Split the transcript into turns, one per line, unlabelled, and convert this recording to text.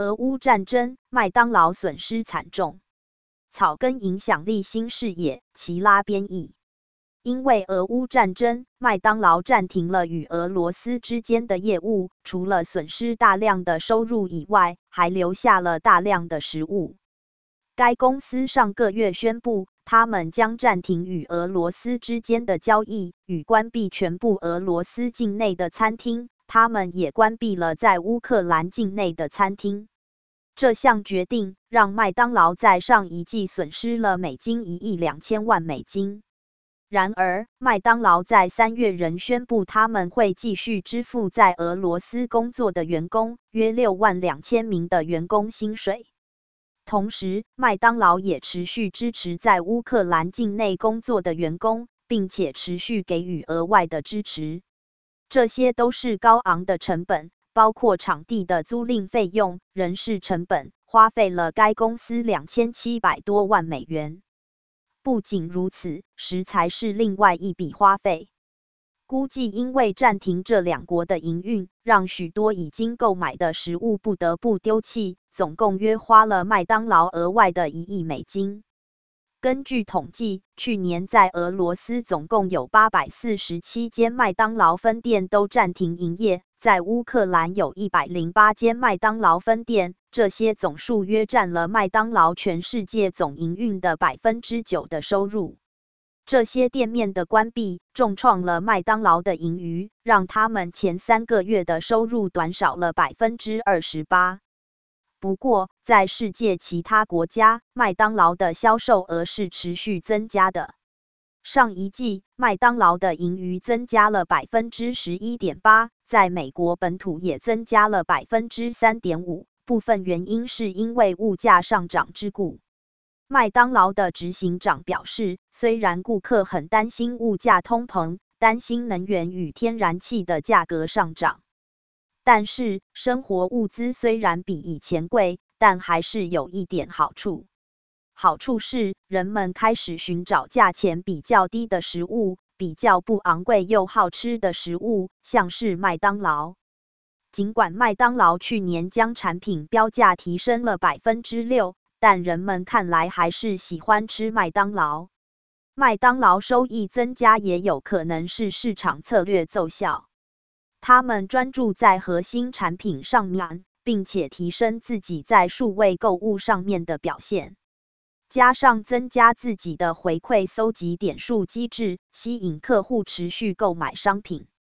俄乌战争，麦当劳损失惨重。草根影响力新视野，齐拉编译。因为俄乌战争，麦当劳暂停了与俄罗斯之间的业务，除了损失大量的收入以外，还留下了大量的食物。该公司上个月宣布，他们将暂停与俄罗斯之间的交易，与关闭全部俄罗斯境内的餐厅。他们也关闭了在乌克兰境内的餐厅。这项决定让麦当劳在上一季损失了美金1亿2000万美金。然而，麦当劳在3月仍宣布他们会继续支付在俄罗斯工作的员工约62000名的员工薪水。同时，麦当劳也持续支持在乌克兰境内工作的员工，并且持续给予额外的支持。这些都是高昂的成本，包括场地的租赁费用、人事成本，花费了该公司2700多万美元。不仅如此，食材是另外一笔花费。估计因为暂停这两国的营运，让许多已经购买的食物不得不丢弃，总共约花了麦当劳额外的1亿美金。根据统计，去年在俄罗斯总共有847间麦当劳分店都暂停营业，在乌克兰有108间麦当劳分店，这些总数约占了麦当劳全世界总营运的9%的收入。这些店面的关闭，重创了麦当劳的盈余，让他们前3个月的收入短少了28%。不过，在世界其他国家，麦当劳的销售额是持续增加的。上一季，麦当劳的盈余增加了11.8%，在美国本土也增加了3.5%，部分原因是因为物价上涨之故。麦当劳的执行长表示，虽然顾客很担心物价通膨，担心能源与天然气的价格上涨，但是生活物资虽然比以前贵，但还是有一点好处。好处是，人们开始寻找价钱比较低的食物，比较不昂贵又好吃的食物，像是麦当劳。尽管麦当劳去年将产品标价提升了6%，但人们看来还是喜欢吃麦当劳。麦当劳收益增加也有可能是市场策略奏效。他们专注在核心产品上面，并且提升自己在数位购物上面的表现，加上增加自己的回馈搜集点数机制，吸引客户持续购买商品。